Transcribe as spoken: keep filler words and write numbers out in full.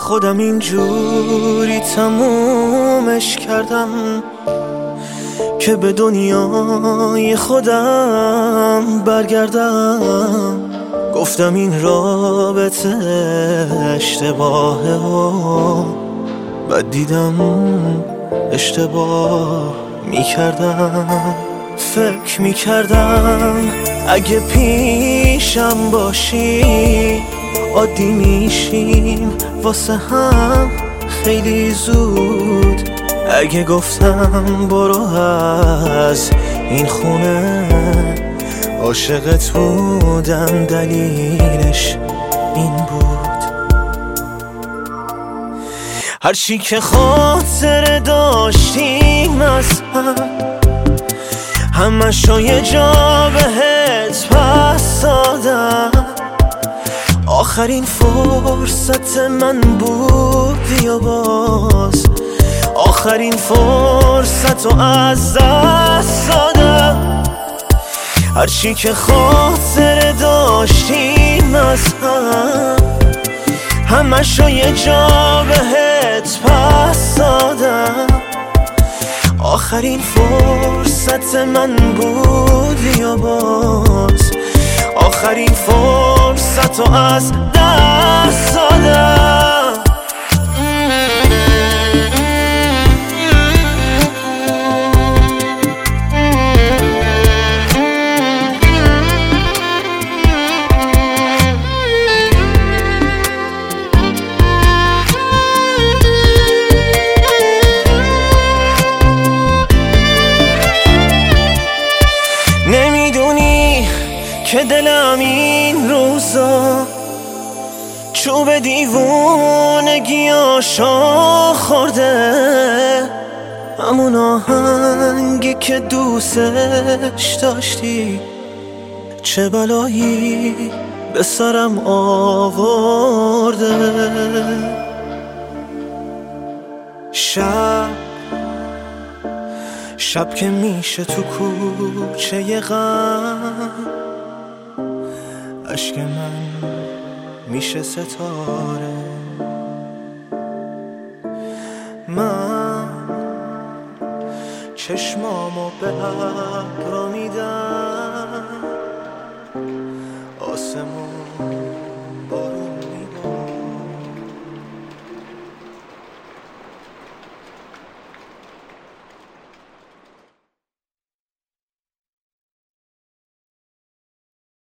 خودم اینجوری تمومش کردم که به دنیای خودم برگردم. گفتم این رابطه اشتباهه و بعد دیدم اشتباه میکردم. فکر میکردم اگه پیشم باشی عادی میشیم واسه هم خیلی زود. اگه گفتم برو از این خونه عاشقت بودم دلیلش این بود. هرچی که خاطر داشتیم از هم همشو یه جا بهت پس دادم. آخرین فرصت من بود یا باز آخرین فرصت رو از دست دادم. هرچی که خاطر داشتیم از هم همشو یه جا بهت پس دادم. آخرین فرصت من بود یا باز آخرین فرصت رو از دست دادم. که دلم این روزا چوب دیوونگیاشو خورده. همون آهنگی که دوستش داشتی چه بلایی به سرم آورده. شب شب که میشه تو کوچه غم عشق من میشه ستاره. من چشمامو به ابرا میدم آسمون